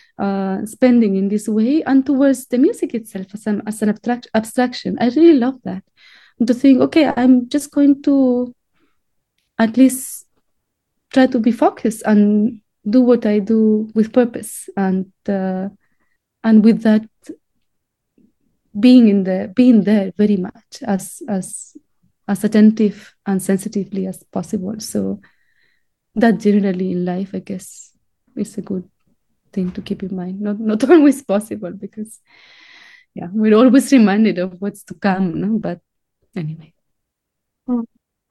uh, spending in this way, and towards the music itself as an, as an abstract, abstraction. I really love that. To think, okay, I'm just going to at least try to be focused and do what I do with purpose, and uh, and with that, being in the being there very much as as as attentive and sensitively as possible. So that generally in life, I guess, is a good thing to keep in mind. Not not always possible, because yeah, we're always reminded of what's to come, no? But anyway.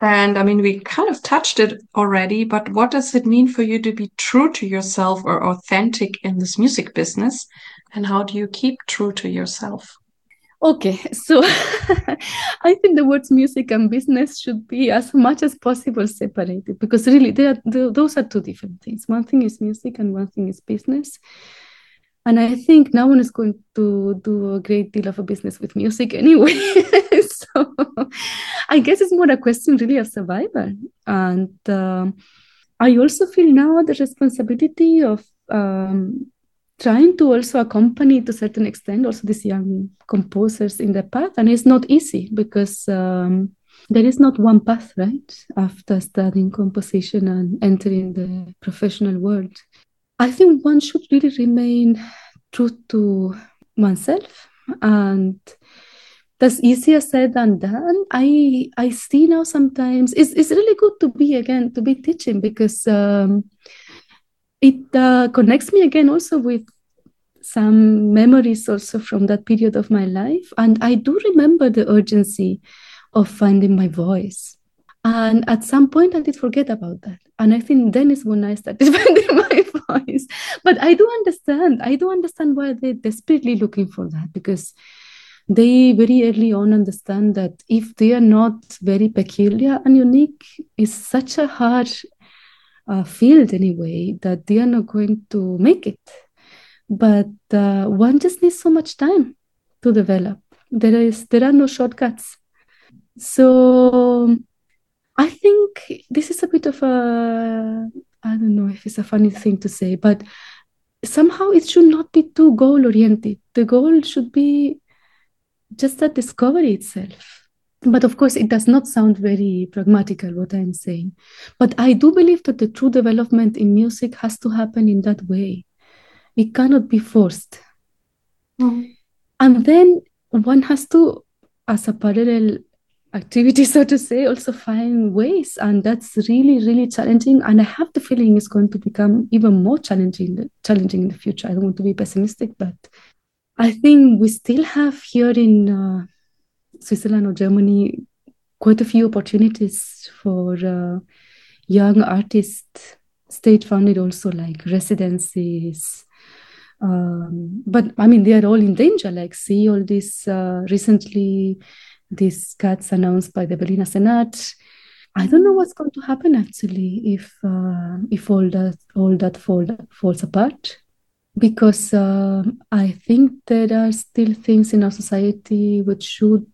And I mean, we kind of touched it already, but what does it mean for you to be true to yourself or authentic in this music business? And how do you keep true to yourself? Okay, so I think the words music and business should be as much as possible separated, because really they are, those are two different things. One thing is music and one thing is business. And I think no one is going to do a great deal of a business with music anyway. So I guess it's more a question really of survival. And um, I also feel now the responsibility of um, trying to also accompany to a certain extent also these young composers in the path. And it's not easy because um, there is not one path, right? After studying composition and entering the professional world. I think one should really remain true to oneself, and that's easier said than done. I I see now sometimes it's it's really good to be again to be teaching, because um, it uh, connects me again also with some memories also from that period of my life, and I do remember the urgency of finding my voice. And at some point, I did forget about that. And I think then is when I started finding my voice. But I do understand. I do understand why they're desperately looking for that, because they very early on understand that if they are not very peculiar and unique, it's such a hard uh, field anyway, that they are not going to make it. But uh, one just needs so much time to develop. There is there are no shortcuts. So I think this is a bit of a, I don't know if it's a funny thing to say, but somehow it should not be too goal oriented. The goal should be just that discovery itself. But of course, it does not sound very pragmatical, what I'm saying. But I do believe that the true development in music has to happen in that way. It cannot be forced. Mm. And then one has to, as a parallel activity, so to say, also find ways. And that's really, really challenging. And I have the feeling it's going to become even more challenging, challenging in the future. I don't want to be pessimistic, but I think we still have here in uh, Switzerland or Germany quite a few opportunities for uh, young artists, state-funded also, like residencies. Um, but I mean, they are all in danger. Like, see all this uh, recently, these cuts announced by the Berliner Senat. I don't know what's going to happen actually if uh, if all that all that fall, falls apart, because uh, I think there are still things in our society which should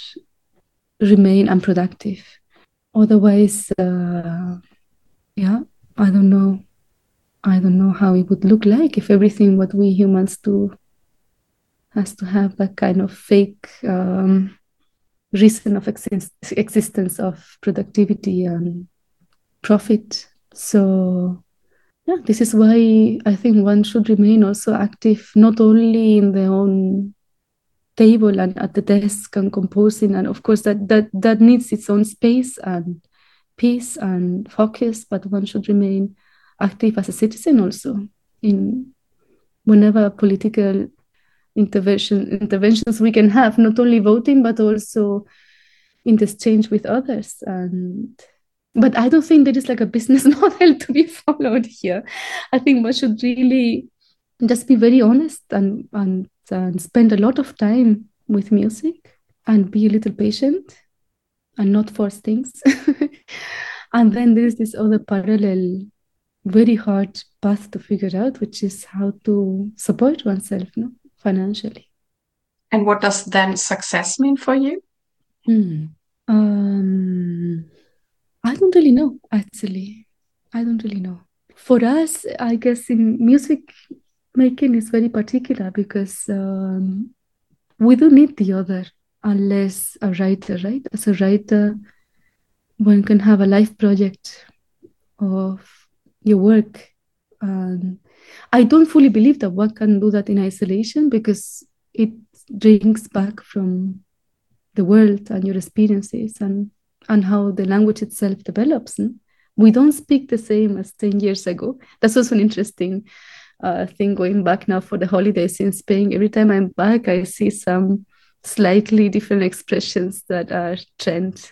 remain unproductive. Otherwise, uh, yeah, I don't know. I don't know how it would look like if everything what we humans do has to have that kind of fake um, reason of exist- existence of productivity and profit. So yeah, this is why I think one should remain also active, not only in their own table and at the desk and composing, and of course that that that needs its own space and peace and focus, but one should remain active as a citizen also in whenever political intervention interventions we can have, not only voting but also in exchange with others. And but I don't think there is like a business model to be followed here. I think one should really just be very honest and and, and spend a lot of time with music and be a little patient and not force things. And then there is this other parallel, very hard path to figure out, which is how to support oneself, no, financially. And what does then success mean for you? Hmm. Um, I don't really know, actually. I don't really know. For us, I guess in music making is very particular because um, we don't need the other unless a writer, right? As a writer, one can have a life project of your work. Um, I don't fully believe that one can do that in isolation because it drinks back from the world and your experiences and, and how the language itself develops. We don't speak the same as ten years ago. That's also an interesting uh, thing going back now for the holidays in Spain. Every time I'm back, I see some slightly different expressions that are trend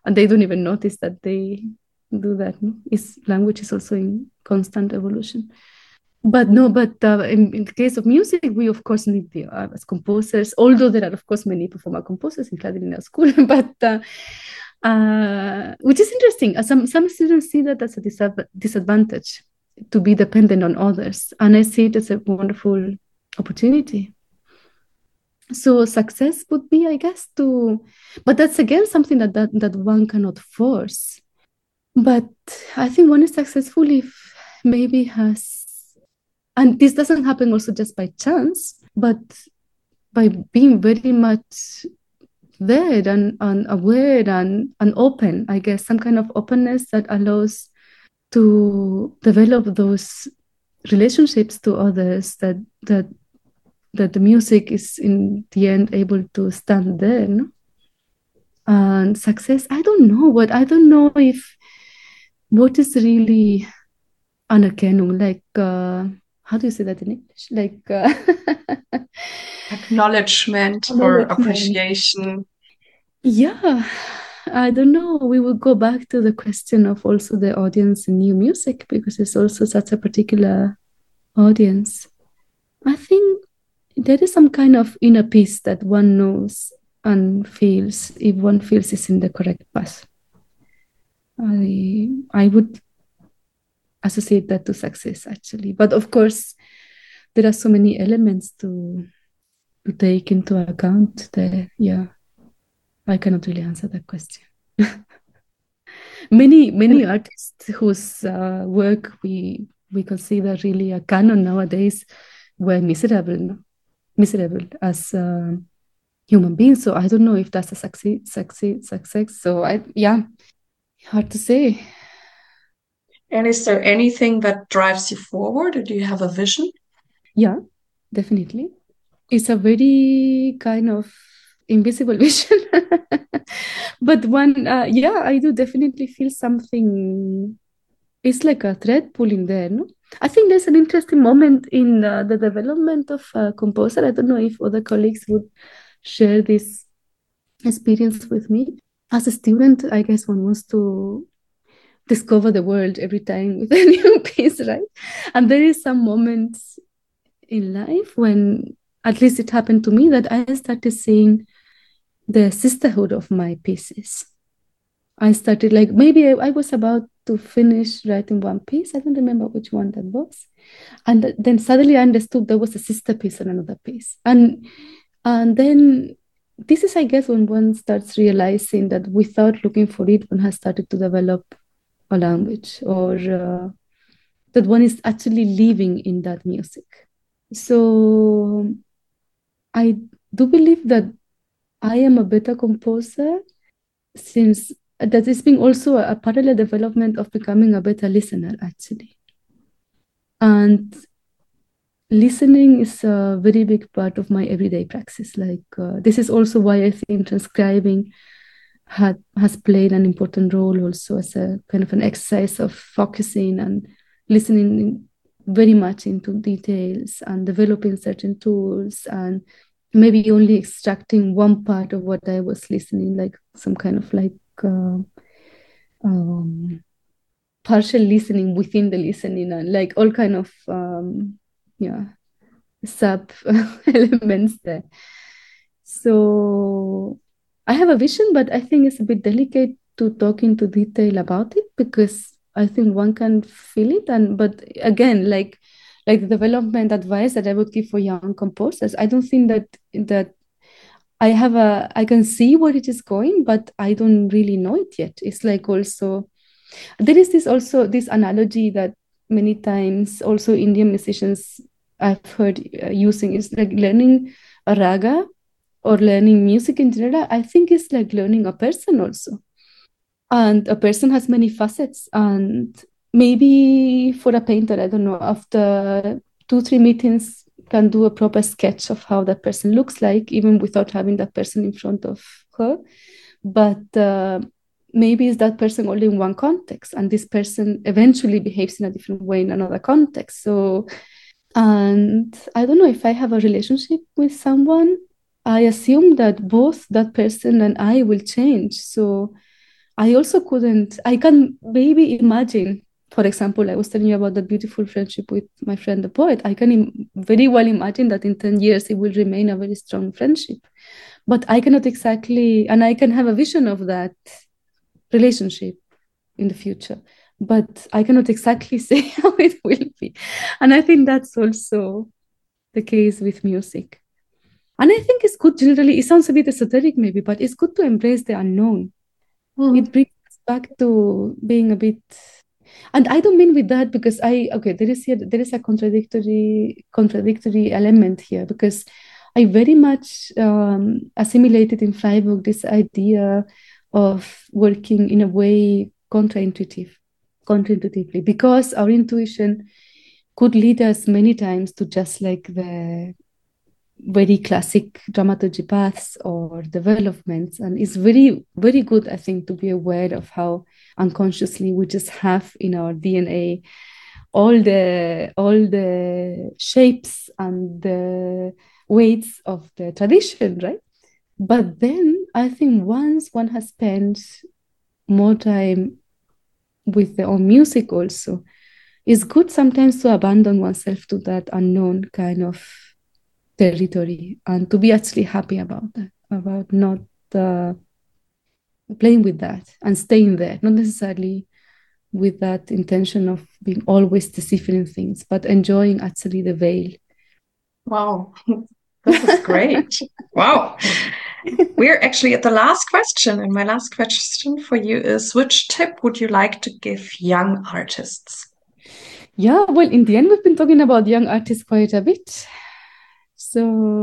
and they don't even notice that they do that. No? Is language is also in constant evolution. But no, but uh, in, in the case of music, we of course need the uh, as composers, although there are of course many performer composers included in our school, but uh, uh, which is interesting. Uh, some, some students see that as a dis- disadvantage to be dependent on others. And I see it as a wonderful opportunity. So success would be, I guess, to, but that's again something that, that, that one cannot force. But I think one is successful if maybe has, and this doesn't happen also just by chance, but by being very much there and, and aware and, and open, I guess, some kind of openness that allows to develop those relationships to others, that that that the music is in the end able to stand there. No? And success, I don't know what, I don't know if what is really anerkennung, like uh, how do you say that in English? Like uh, acknowledgement or appreciation. Yeah, I don't know. We will go back to the question of also the audience in new music, because it's also such a particular audience. I think there is some kind of inner peace that one knows and feels if one feels is in the correct path. I I would associate that to success, actually. But of course, there are so many elements to to take into account that, yeah, I cannot really answer that question. many many artists whose uh, work we we consider really a canon nowadays were miserable, no? miserable as uh, human beings. So I don't know if that's a succeed, succeed, success. So I, yeah, hard to say. And is there anything that drives you forward, or do you have a vision? Yeah, definitely. It's a very kind of invisible vision. But one, uh, yeah, I do definitely feel something. It's like a thread pulling there, no? I think there's an interesting moment in uh, the development of a composer. I don't know if other colleagues would share this experience with me. As a student, I guess one wants to discover the world every time with a new piece, right? And there is some moments in life when, at least it happened to me, that I started seeing the sisterhood of my pieces. I started like, maybe I, I was about to finish writing one piece. I don't remember which one that was. And th- then suddenly I understood there was a sister piece and another piece. And and then this is, I guess, when one starts realizing that without looking for it, one has started to develop a language, or uh, that one is actually living in that music. So I do believe that I am a better composer, since that is being also a, a parallel development of becoming a better listener, actually. And listening is a very big part of my everyday practice. Like uh, this is also why I think transcribing had has played an important role also, as a kind of an exercise of focusing and listening very much into details and developing certain tools, and maybe only extracting one part of what I was listening, like some kind of like uh, um, partial listening within the listening, and like all kind of um, yeah sub elements there. So I have a vision, but I think it's a bit delicate to talk into detail about it, because I think one can feel it. And but again, like like the development advice that I would give for young composers, I don't think that that I have a I can see where it is going, but I don't really know it yet. It's like also there is this also this analogy that many times also Indian musicians I've heard uh, using, is like learning a raga or learning music in general. I think it's like learning a person also. And a person has many facets. And maybe for a painter, I don't know, after two, three meetings, can do a proper sketch of how that person looks like, even without having that person in front of her. But uh, maybe it's that person only in one context, and this person eventually behaves in a different way in another context. So, and I don't know, if I have a relationship with someone, I assume that both that person and I will change. So I also couldn't, I can maybe imagine, for example, I was telling you about the beautiful friendship with my friend, the poet. I can Im- very well imagine that in ten years it will remain a very strong friendship. But I cannot exactly, and I can have a vision of that relationship in the future, but I cannot exactly say how it will be. And I think that's also the case with music. And I think it's good generally, it sounds a bit esoteric maybe, but it's good to embrace the unknown. Mm. It brings us back to being a bit, and I don't mean with that because I, okay, there is here, there is a contradictory, contradictory element here because I very much um, assimilated in Freiburg this idea of working in a way counterintuitive, counterintuitively, because our intuition could lead us many times to just like the very classic dramaturgy paths or developments. And it's very, very good, I think, to be aware of how unconsciously we just have in our D N A all the all the shapes and the weights of the tradition, right? But then I think once one has spent more time with their own music also, it's good sometimes to abandon oneself to that unknown kind of territory and to be actually happy about that, about not uh, playing with that and staying there, not necessarily with that intention of being always deciphering things, but enjoying actually the veil. Wow, this is great. Wow. We're actually at the last question, and my last question for you is, which tip would you like to give young artists? Yeah, well, in the end, we've been talking about young artists quite a bit. So,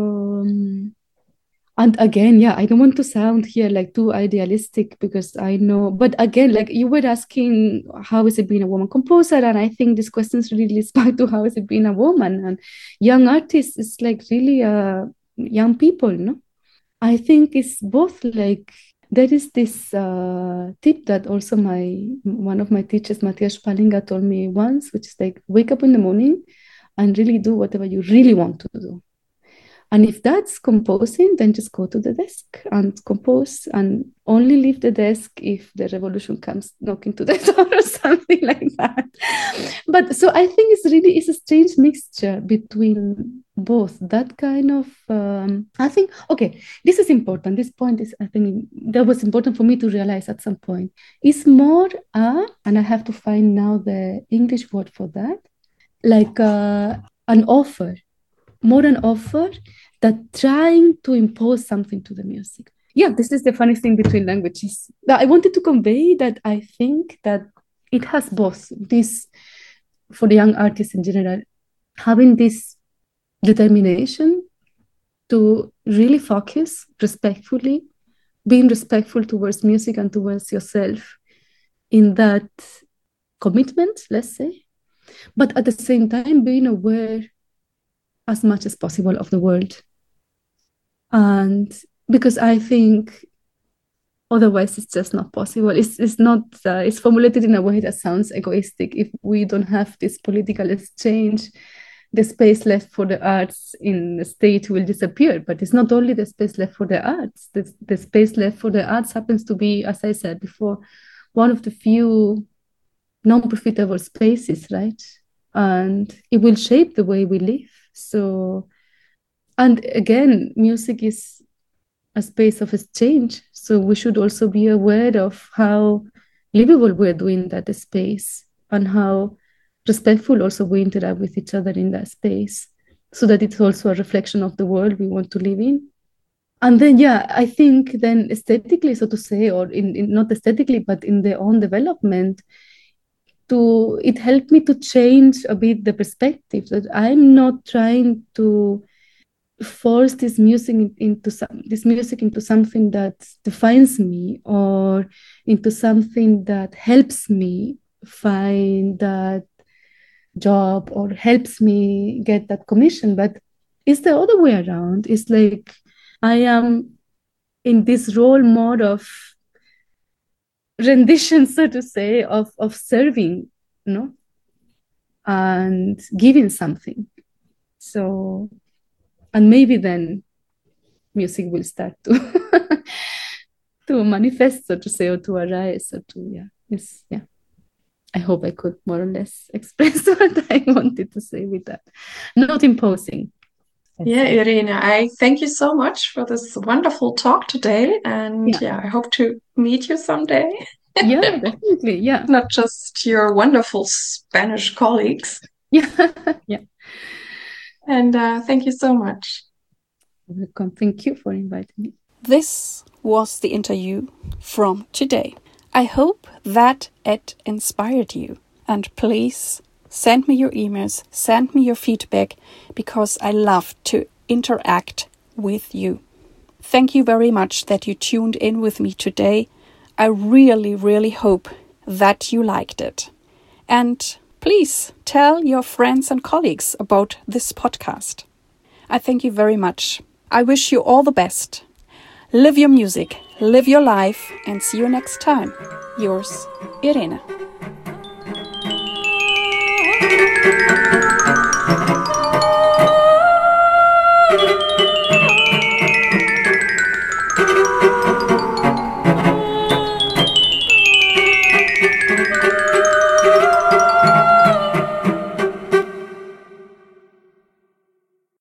um, and again, yeah, I don't want to sound here like too idealistic because I know, but again, like you were asking, how is it being a woman composer? And I think this question really leads back to how is it being a woman? And young artists is like really uh, young people, no? I think it's both like, there is this uh, tip that also my one of my teachers, Matthias Spalinga, told me once, which is like, wake up in the morning and really do whatever you really want to do. And if that's composing, then just go to the desk and compose and only leave the desk if the revolution comes knocking to the door or something like that. But so I think it's really, it's a strange mixture between both that kind of, um, I think, okay, this is important. This point is, I think that was important for me to realize at some point. It's more, uh, and I have to find now the English word for that, like uh, an offer, more an offer that trying to impose something to the music. Yeah, this is the funny thing between languages. I wanted to convey that I think that it has both this, for the young artists in general, having this determination to really focus respectfully, being respectful towards music and towards yourself in that commitment, let's say, but at the same time being aware as much as possible of the world. And because I think otherwise it's just not possible. It's, it's not, uh, it's formulated in a way that sounds egoistic. If we don't have this political exchange, the space left for the arts in the state will disappear. But it's not only the space left for the arts. The, the space left for the arts happens to be, as I said before, one of the few non-profitable spaces, right? And it will shape the way we live. So, and again, music is a space of exchange. So we should also be aware of how livable we're doing that space and how respectful also we interact with each other in that space, so that it's also a reflection of the world we want to live in. And then, yeah, I think then aesthetically, so to say, or in, in not aesthetically, but in their own development, to it helped me to change a bit the perspective that I'm not trying to force this music into some this music into something that defines me or into something that helps me find that job or helps me get that commission, but it's the other way around. It's like I am in this role more of rendition, so to say, of of serving, you know, and giving something. So, and maybe then music will start to to manifest, so to say, or to arise, or to, yeah, it's, yeah. I hope I could more or less express what I wanted to say with that. Not imposing. Yeah, Irina, I thank you so much for this wonderful talk today. And yeah, yeah I hope to meet you someday. Yeah, definitely. Yeah. Not just your wonderful Spanish colleagues. Yeah. Yeah. And uh, thank you so much. Welcome. Thank you for inviting me. This was the interview from today. I hope that it inspired you. And please send me your emails, send me your feedback, because I love to interact with you. Thank you very much that you tuned in with me today. I really, really hope that you liked it. And please tell your friends and colleagues about this podcast. I thank you very much. I wish you all the best. Live your music, live your life, and see you next time. Yours, Irina.